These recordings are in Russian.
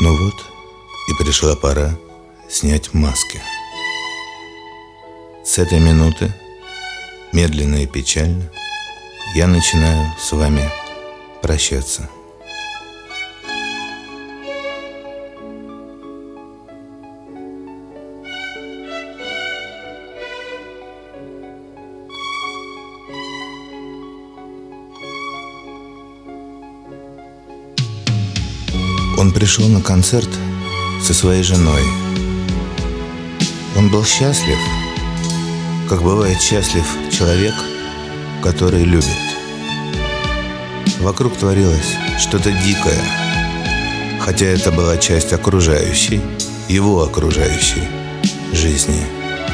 Ну вот и пришла пора снять маски. С этой минуты, медленно и печально, я начинаю с вами прощаться. Он пришел на концерт со своей женой. Он был счастлив, как бывает счастлив человек, который любит. Вокруг творилось что-то дикое, хотя это была часть окружающей, его окружающей жизни.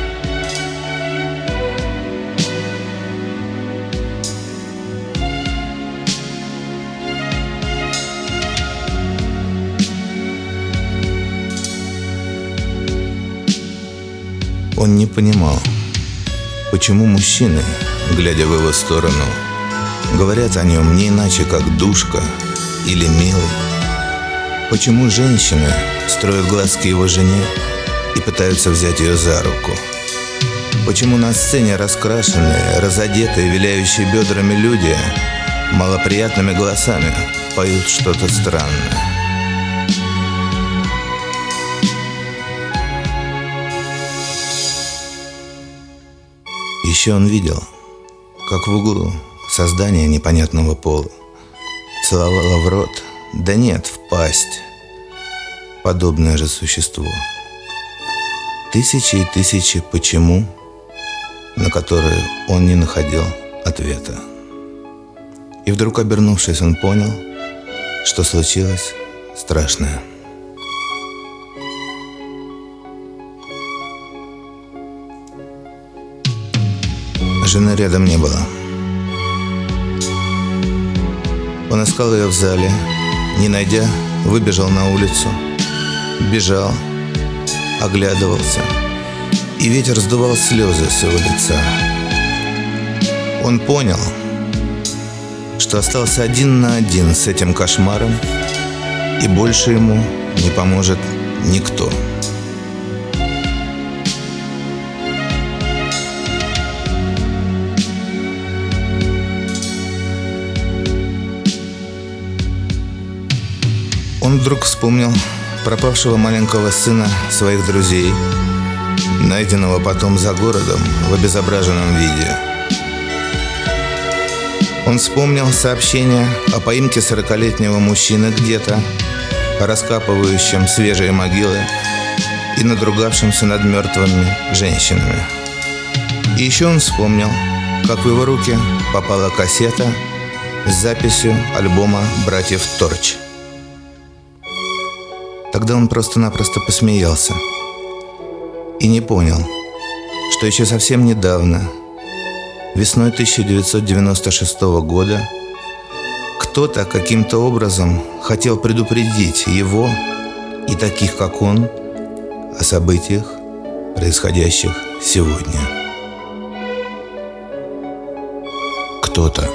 Он не понимал, почему мужчины, глядя в его сторону, говорят о нем не иначе, как душка или милый. Почему женщины строят глазки его жене и пытаются взять ее за руку. Почему на сцене раскрашенные, разодетые, виляющие бедрами люди малоприятными голосами поют что-то странное. Еще он видел, как в углу создание непонятного пола целовало в рот, да нет, в пасть, подобное же существо. Тысячи и тысячи «почему», на которые он не находил ответа. И вдруг, обернувшись, он понял, что случилось страшное. Жены рядом не было. Он искал ее в зале, не найдя, выбежал на улицу, бежал, оглядывался, и ветер сдувал слезы с его лица. Он понял, что остался один на один с этим кошмаром, и больше ему не поможет никто. Он вдруг вспомнил пропавшего маленького сына своих друзей, найденного потом за городом в обезображенном виде. Он вспомнил сообщение о поимке 40-летнего мужчины где-то, раскапывающем свежие могилы и надругавшимся над мертвыми женщинами. И еще он вспомнил, как в его руки попала кассета с записью альбома братьев Торч. Тогда он просто-напросто посмеялся и не понял, что еще совсем недавно, весной 1996 года, кто-то каким-то образом хотел предупредить его и таких, как он, о событиях, происходящих сегодня. Кто-то.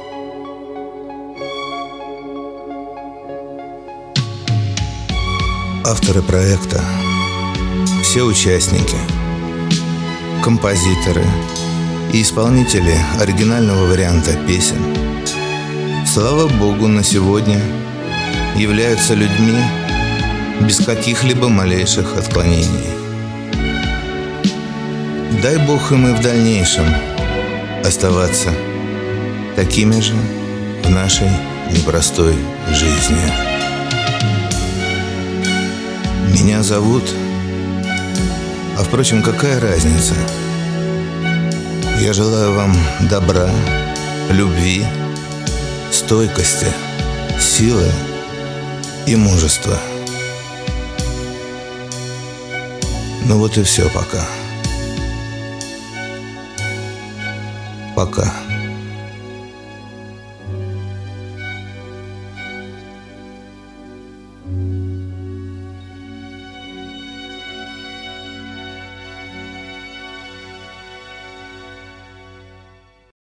Авторы проекта, все участники, композиторы и исполнители оригинального варианта песен, слава Богу, на сегодня являются людьми без каких-либо малейших отклонений. Дай Бог им и в дальнейшем оставаться такими же в нашей непростой жизни. Меня зовут, а впрочем, какая разница? Я желаю вам добра, любви, стойкости, силы и мужества. Ну вот и все пока. Пока.